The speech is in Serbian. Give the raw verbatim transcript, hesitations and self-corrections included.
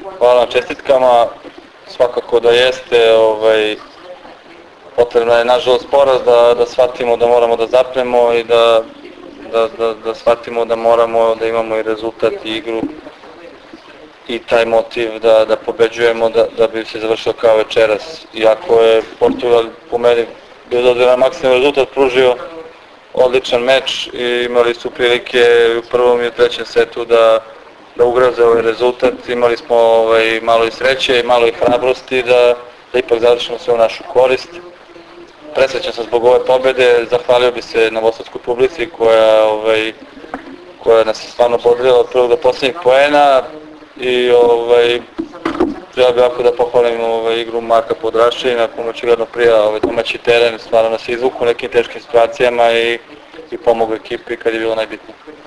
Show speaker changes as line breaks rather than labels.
Hvala na čestitkama, svakako da jeste, ovaj, potrebno je nažalost poraz da, da shvatimo da moramo da zapnemo i da, da, da, da shvatimo da moramo da imamo i rezultat i igru i taj motiv da, da pobeđujemo da, da bi se završio kao večeras. Iako je Portugal po meni bez obzira na maksimalni rezultat pružio odličan meč i imali su prilike u prvom i u trećem setu da, da ugroze ovaj rezultat. Imali smo ovaj, malo i sreće i malo i hrabrosti da, da ipak završimo sve u našu korist. Presrećan sam zbog ove pobede, zahvalio bi se novosadskoj publici koja, ovaj, koja nas je stvarno bodrila od prvog do posljednjeg poena i ovaj, treba bi ovako da pohvalim ovaj, igru Marka Podraščina, kom očigledno prija ovaj, domaći teren, stvarno nas je izvuku u nekim teškim situacijama i, i pomogu ekipi kad je bilo najbitnije.